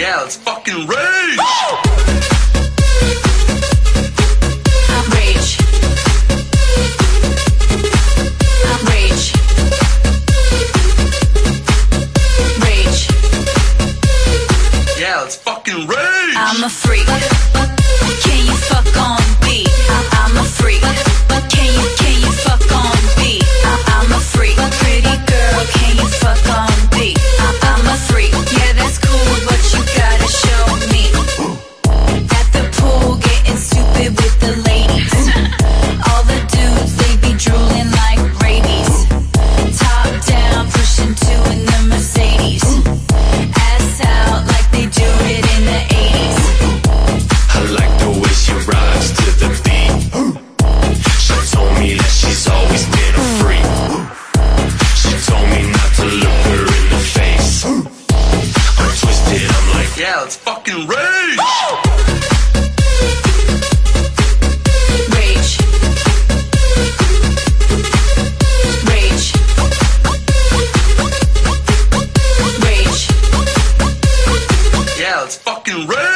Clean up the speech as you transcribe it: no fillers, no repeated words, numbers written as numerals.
Yeah, let's fucking rage! I'm rage. I'm rage. Rage. Yeah, let's fucking rage! I'm a freak. Can you fuck on beat? I'm a freak. Can you fuck on beat? I'm a freak. Pretty girl, can you fuck on beat? I'm a freak. Yeah, that's cool, but you gotta show me. At the pool, getting stupid with the ladies. All the dudes, they be drooling like rabies. Top down, pushing two in the Mercedes. Ass out like they do it in the 80s. I like the way she rocks to the beat. She told me that she's always been a freak. She told me not to look her in the face. I'm twisted, I'm like, yeah, let's fucking rage! Rage. Rage. Yeah, let's fucking rage!